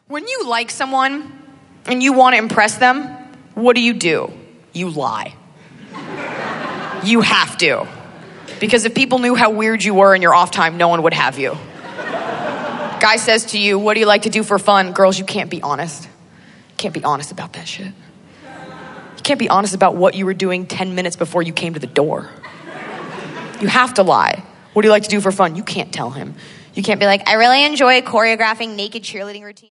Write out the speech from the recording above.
When you like someone and you want to impress them, what do? You lie. You have to. Because if people knew how weird you were in your off time, no one would have you. Guy says to you, what do you like to do for fun? Girls, you can't be honest. You can't be honest about that shit. You can't be honest about what you were doing 10 minutes before you came to the door. You have to lie. What do you like to do for fun? You can't tell him. You can't be like, I really enjoy choreographing naked cheerleading routines.